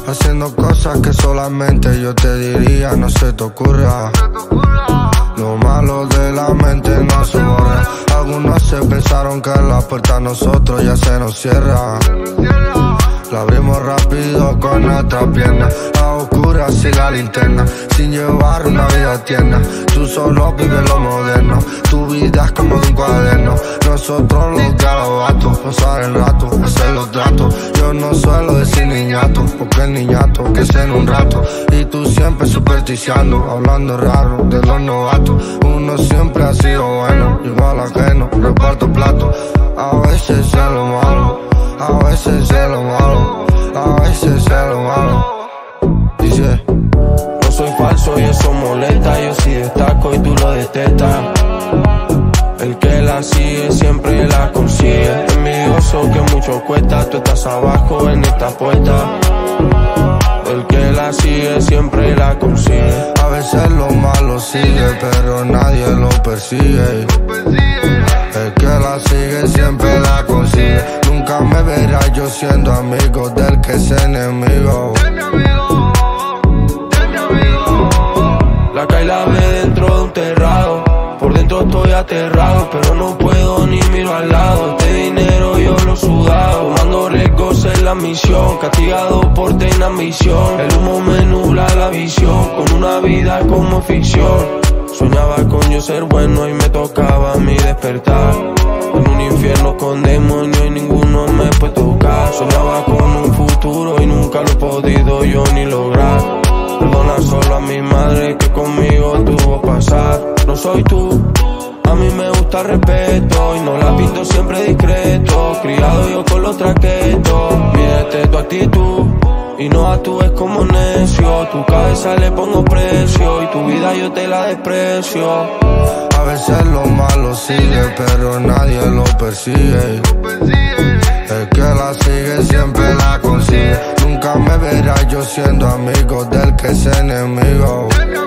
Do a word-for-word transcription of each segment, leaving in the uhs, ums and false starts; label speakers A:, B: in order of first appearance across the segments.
A: haciendo cosas que solamente yo te diría, no se te ocurra. Lo malo de la mente no se borra. Algunos se pensaron que la puerta a nosotros ya se nos cierra. La abrimos rápido con nuestra pierna, a oscuras y la linterna, sin llevar una vida tierna. Tú solo vives lo moderno, tu vida es como de un cuaderno. Nosotros los garabatos, pasar el rato, hacer los tratos. Yo no suelo decir niñato, porque el niñato que es en un rato. Y tú siempre supersticiando, hablando raro de los novatos. Uno siempre ha sido bueno, igual ajeno, reparto plato. A veces es lo malo, a veces es lo malo, a veces es lo malo. Dice:
B: no soy falso y eso molesta, yo sí destaco y tú lo detestas. El que la sigue siempre la consigue. Envidioso que mucho cuesta, tú estás abajo en esta puesta. El que la sigue siempre la consigue.
A: A veces lo malo sigue, pero nadie lo persigue. El que la sigue siempre la consigue. Nunca me verás yo siendo amigo del que es enemigo.
B: La cae la ve dentro de un terrado. Por dentro estoy aterrado, pero no puedo ni miro al lado. Este dinero yo lo he sudado, tomando riesgos en la misión, castigado por tener ambición. El humo me nubla la visión, con una vida como ficción. Soñaba con yo ser bueno y me tocaba a mí despertar. En un infierno con demonios y ninguno me puede tocar. Soñaba con un futuro y nunca lo he podido yo ni lograr. Perdona solo a mi madre que conmigo tuvo pasar. No soy tú, a mí me gusta el respeto y no la pinto siempre discreto. Criado yo con los traquetos, mídete tu actitud y no actúes como necio. Tu cabeza le pongo precio y tu vida yo te la desprecio.
A: A veces lo malo sigue, pero nadie lo persigue. El que la sigue siempre la consigue. Nunca me verás yo siendo amigo del que es enemigo.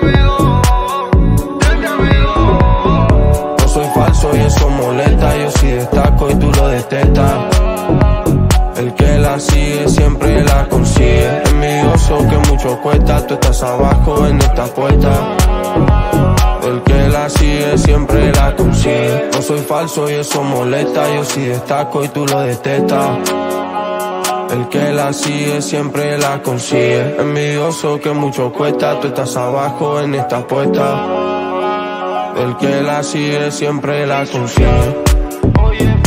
B: No soy falso y eso molesta, yo sí destaco y tú lo detestas. El que la sigue siempre la consigue. Envidioso que mucho cuesta, tú estás abajo en esta puesta. El que la sigue siempre la consigue. No soy falso y eso molesta, yo sí destaco y tú lo detestas. El que la sigue siempre la consigue. Envidioso que mucho cuesta, tú estás abajo en esta puesta. El que la sigue siempre la consigue.